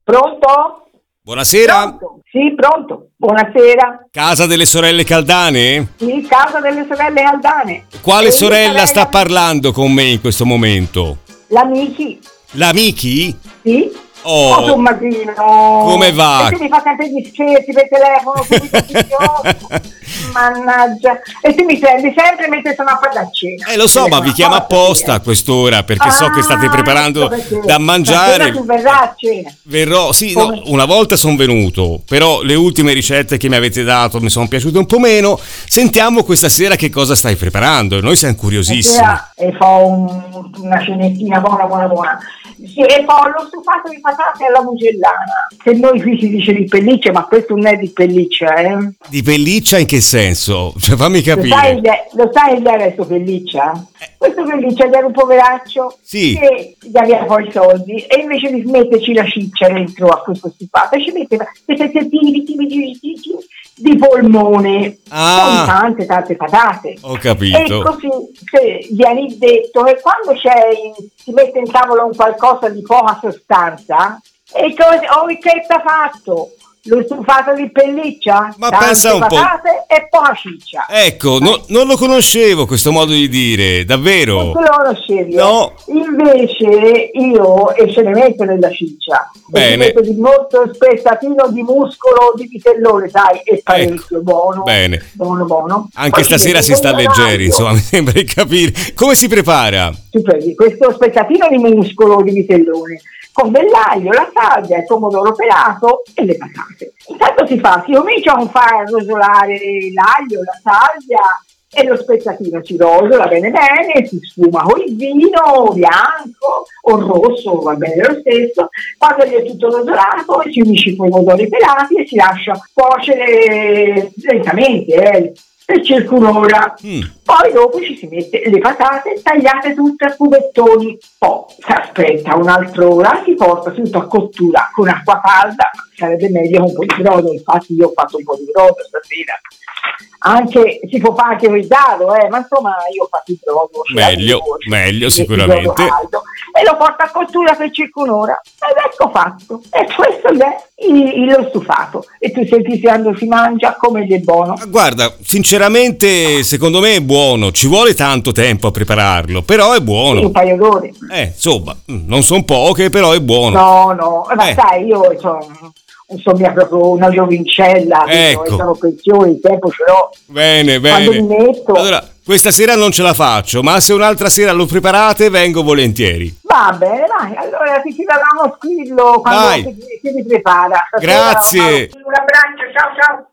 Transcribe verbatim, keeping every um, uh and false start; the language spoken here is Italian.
Pronto? Buonasera. Pronto? Sì, pronto. Buonasera. Casa delle sorelle Caldane? Sì, casa delle sorelle Caldane. Quale E sorella sorella... sta parlando con me in questo momento? L'amici. L'amici? Sì. Oh, Oh, Tommasino. come va? E tu mi fa sempre gli scherzi per telefono, subito furioso. Mannaggia. E tu mi prendi sempre mentre sono a fare la cena. Eh lo so, ma vi chiamo apposta a quest'ora perché so che state preparando da mangiare. Tu verrà a cena. Verrò, sì, Come? no, una volta sono venuto, però le ultime ricette che mi avete dato mi sono piaciute un po' meno. Sentiamo questa sera che cosa stai preparando, noi siamo curiosissimi. E fa un, una cenettina buona, buona, buona. Sì, e poi lo stufato di patate alla mugellana, che noi qui si dice di pelliccia, ma questo non è di pelliccia, eh? Di pelliccia in che senso? Cioè, fammi capire. Lo sai, lo sai il dialetto pelliccia? Eh. Questo pelliccia era un poveraccio Sì. che gli aveva poi i soldi e invece di metterci la ciccia dentro a questo stufato ci metteva questi pezzettini di polmone Ah. con tante tante patate. Ho capito. E così che viene detto che quando c'è in, si mette in tavola un qualcosa di poca sostanza, e così, oh, che t'ha fatto? Lo stufato di pelliccia? Ma tante pensa un po'. patate e poca ciccia. Ecco, no- non lo conoscevo questo modo di dire, davvero. Non lo conoscevi? No. Invece io, e ce ne metto nella ciccia, Bene. e ci metto di molto spezzatino di muscolo di vitellone, sai, e parecchio, Ecco. buono. Bene. Buono, buono. Anche Poi stasera ci si metto sta un leggeri, aglio. insomma, mi sembra di capire. Come si prepara? Tu prendi questo spezzatino di muscolo di vitellone con dell'aglio, la salvia, il pomodoro pelato e le patate. Intanto si fa, si comincia a far rosolare l'aglio, la salvia e lo spezzatino si rosola bene bene, si sfuma con il vino bianco o rosso, va bene lo stesso. Quando è tutto rosolato si unisce i pomodori pelati e si lascia cuocere lentamente, eh, per circa un'ora. Mm. Poi dopo ci si mette le patate tagliate tutte a cubettoni, poi si aspetta un'altra ora, si porta tutto a cottura con acqua calda, sarebbe meglio con un po' di brodo, infatti io ho fatto un po' di brodo stasera, anche si può fare anche con il dado, eh, ma insomma io ho fatto il brodo. Meglio, meglio sicuramente. Il brodo caldo, e lo porto a cottura per circa un'ora ed ecco fatto. E questo è il, lo stufato. E tu senti quando si mangia come è buono. Ma guarda, sinceramente, secondo me è buono. Ci vuole tanto tempo a prepararlo, però è Un buono. paio d'ore. Eh, insomma, non sono poche, però è buono. No, no, ma Eh. sai, io sono, insomma, proprio una giovincella, Ecco. sono pensione, il tempo ce l'ho. Bene, Quando bene. mi metto, Allora, questa sera non ce la faccio, ma se un'altra sera lo preparate, vengo volentieri. va bene, vai, allora ti chiediamo squillo quando Vai. si, si prepara. Stasera, Grazie. Un abbraccio, ciao ciao.